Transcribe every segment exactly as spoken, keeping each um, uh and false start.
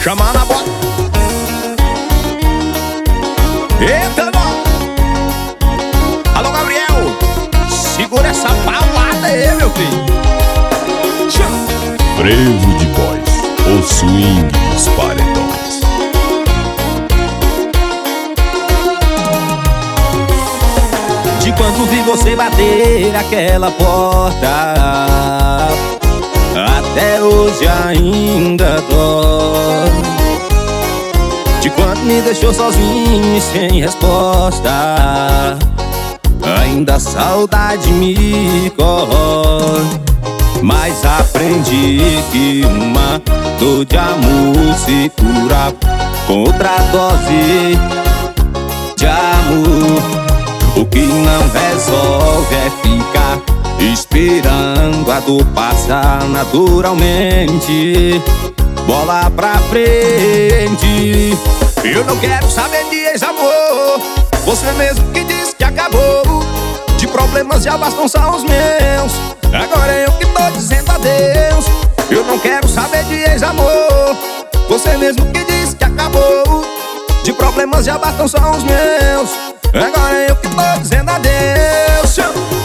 Chamando a bota. Eita, nó. Alô, Gabriel. Segura essa paulada aí, meu filho. Chama. Frevo de Boys, o swing dos paredões. De quando vi você bater aquela porta, até hoje ainda dói. De quando me deixou sozinho e sem resposta, ainda a saudade me corrói. Mas aprendi que uma dor de amor se cura com outra dose de amor. O que não resolve é ficar esperando a dor passar naturalmente. Bola pra frente. Eu não quero saber de ex-amor. Você mesmo que disse que acabou. De problemas já bastam só os meus. Agora é eu que tô dizendo adeus. Eu não quero saber de ex-amor. Você mesmo que disse que acabou. De problemas já bastam só os meus. Agora é eu que tô dizendo adeus.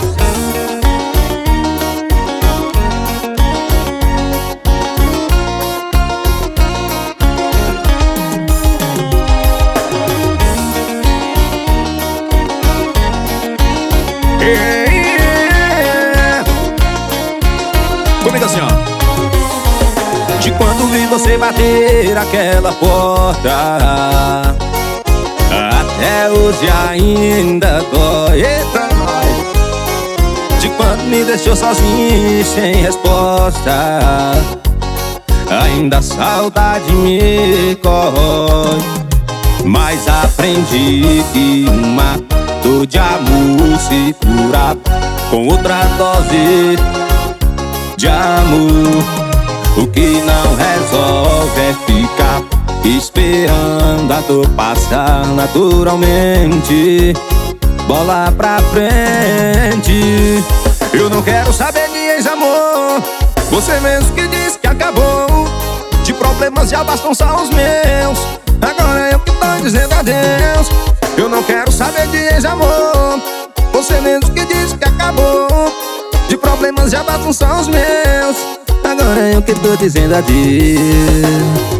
Comigo assim, ó. De quando vi você bater aquela porta, até hoje ainda dói. Eita, nós. De quando me deixou sozinho e sem resposta, ainda a saudade me corrói. Mas aprendi que uma dor de amor se cura com outra dose de amor. O que não resolve é ficar esperando a dor passar naturalmente. Bola pra frente. Eu não quero saber de ex-amor. Você mesmo que disse que acabou. De problemas já bastam só os meus. Agora é eu que tô dizendo adeus. Eu não quero saber de ex-amor. Você mesmo que disse que acabou. De problemas já bastam só os meus. Agora é eu que tô dizendo adeus.